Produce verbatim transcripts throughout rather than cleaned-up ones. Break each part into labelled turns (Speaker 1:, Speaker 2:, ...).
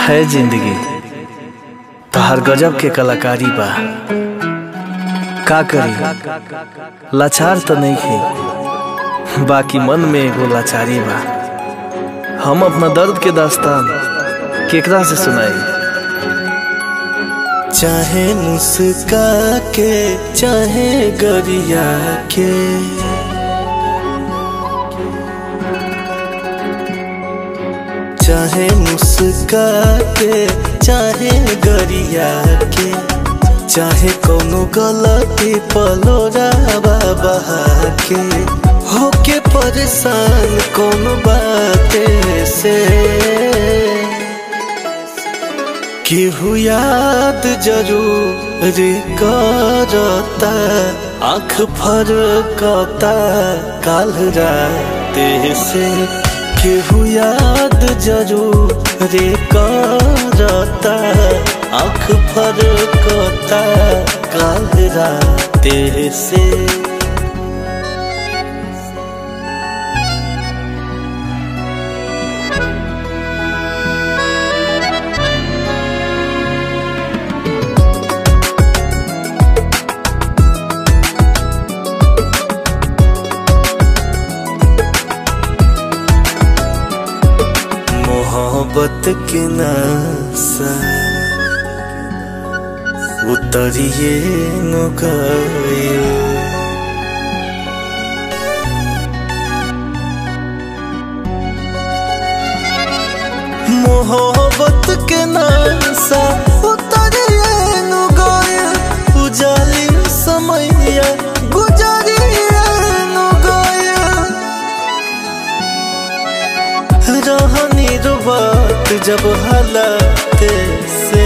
Speaker 1: है जिंदगी तो हर गजब के कलाकारी बा। का करी लाचार तो नहीं थी, बाकी मन में एगो लाचारी बा। हम अपना दर्द के दास्तान केकरा से सुनाई।
Speaker 2: चाहे मुस्का के चाहे गरिया के, चाहे मुस्का के चाहे गरिया के, चाहे कोनो गलती पलोरा बाबा के, होके परेशान कोनो बाते से केहू याद जरूर करता। आँख फरकता काल रात से, केहू याद जरूर करता। आँख फरकता काल रात से। मोहब्बत के नशा उतरिए न गइल, मोहब्बत के नशा उतरिए न गइल। उजालिम समैया गुजरिए न गइल। रहनी रुबात जब हालात से,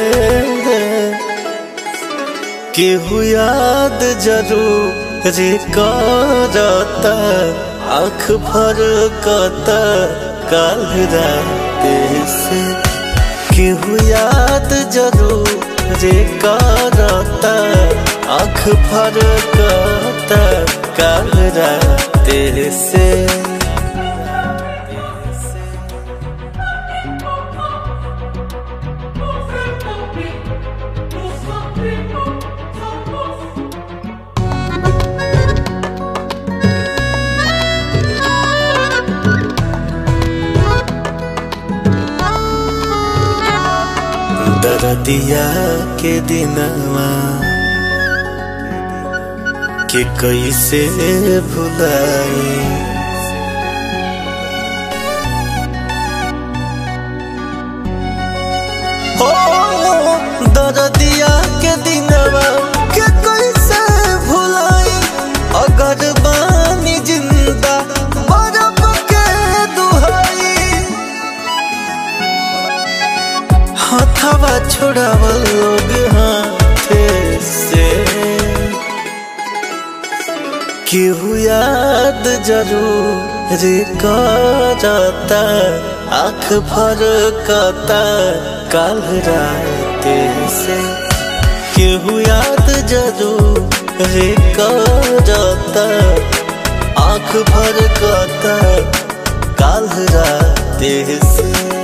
Speaker 2: केहू याद जरूर करता। आँख फरकता काल रात से, केहू याद जरूर करता। आँख फरकता काल रात से। दर्दिया के दिनवा के कैसे भुलाई। हो दर्दिया के दिनवा के कैसे भुलाई। अगर बानी जिंदा बरफ के दुहाई। हथवा छोड़ावल लोग हाथे से, केहू याद जरूर करता। आँख फरकता काल रात से, केहू याद जरूर करता। आँख फरकता काल रात से।